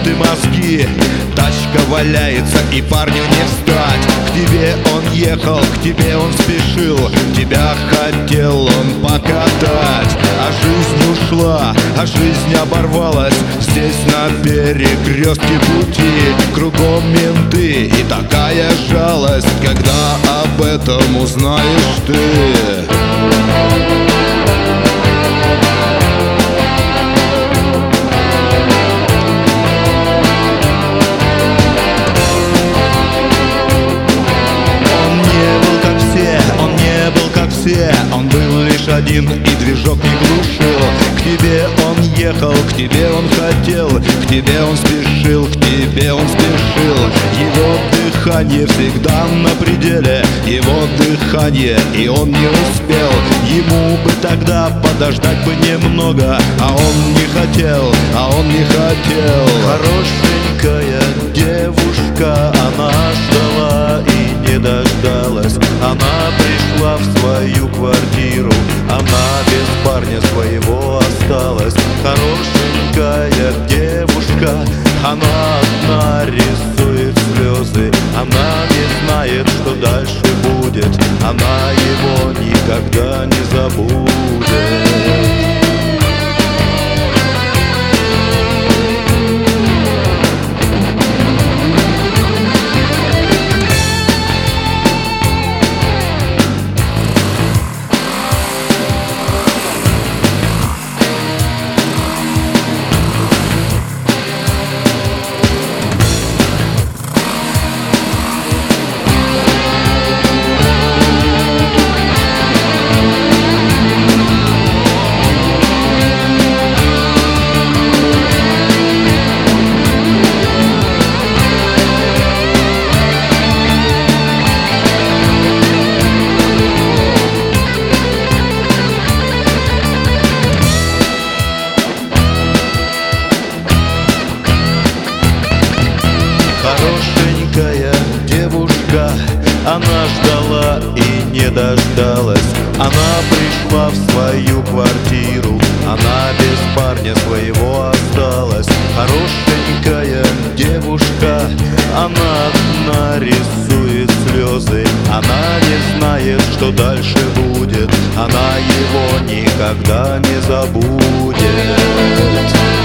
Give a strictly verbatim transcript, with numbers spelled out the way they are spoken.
ты мозги. Тачка валяется и парню не встать. К тебе он ехал, к тебе он спешил, тебя хотел он покатать. А жизнь ушла, а жизнь оборвалась здесь на перекрестке пути. Кругом менты и такая жалость, когда об этом узнаешь ты. Он был лишь один и движок не глушил. К тебе он ехал, к тебе он хотел, к тебе он спешил, к тебе он спешил. Его дыхание всегда на пределе, его дыхание, и он не успел. Ему бы тогда подождать бы немного, а он не хотел, а он не хотел. Хорошенькая девушка, она ждала и не дождалась. Она пришла в свою квартиру, она без парня своего осталась. Хорошенькая девушка, она одна рисует слезы. Она не знает, что дальше будет, она его никогда не забудет. Хорошенькая девушка, она ждала и не дождалась. Она пришла в свою квартиру, она без парня своего осталась. Хорошенькая девушка, она одна рисует слезы. Она не знает, что дальше будет, она его никогда не забудет.